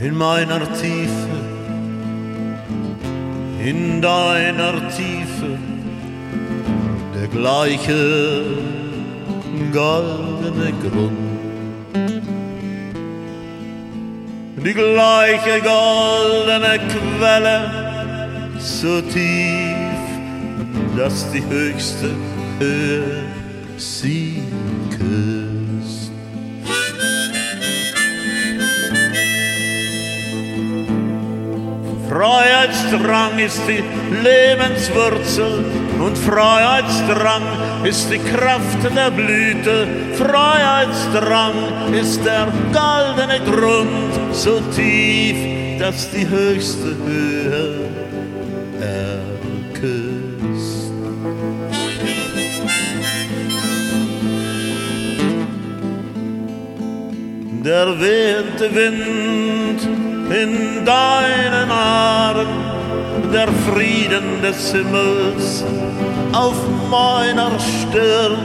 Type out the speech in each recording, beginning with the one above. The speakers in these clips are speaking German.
in meiner Tiefe, in deiner Tiefe, der gleiche goldene Grund. Die gleiche goldene Quelle, so tief, dass die höchste Höhe sie küsst. Freiheitsdrang ist die Lebenswurzel und Freiheitsdrang ist die Kraft der Blüte. Freiheitsdrang ist der goldene Grund, so tief, dass die höchste Höhe küsst. Der wehende Wind in deinen Haaren, der Frieden des Himmels auf meiner Stirn,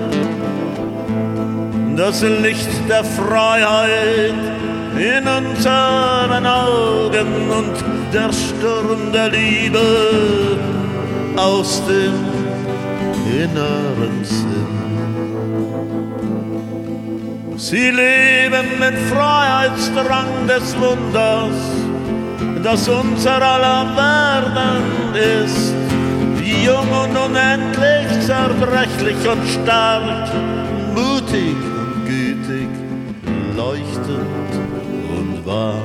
das Licht der Freiheit in unseren Augen und der Sturm der Liebe aus dem inneren Sinn. Sie leben den Freiheitsdrang des Wunders, das unser aller Werden ist, jung und unendlich, zerbrechlich und stark, mutig und gütig, leuchtend und wahr.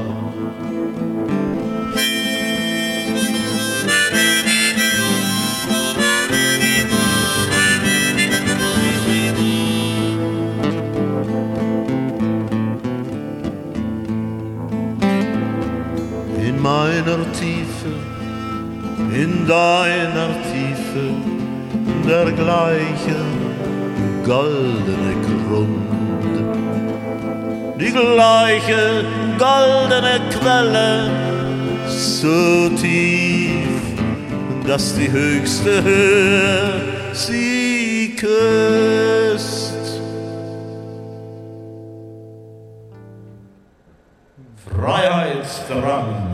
In meiner Tiefe, in deiner Tiefe, der gleiche goldene Grund, die gleiche goldene Quelle, so tief, dass die höchste Höhe sie küsst. Freiheitsdrang.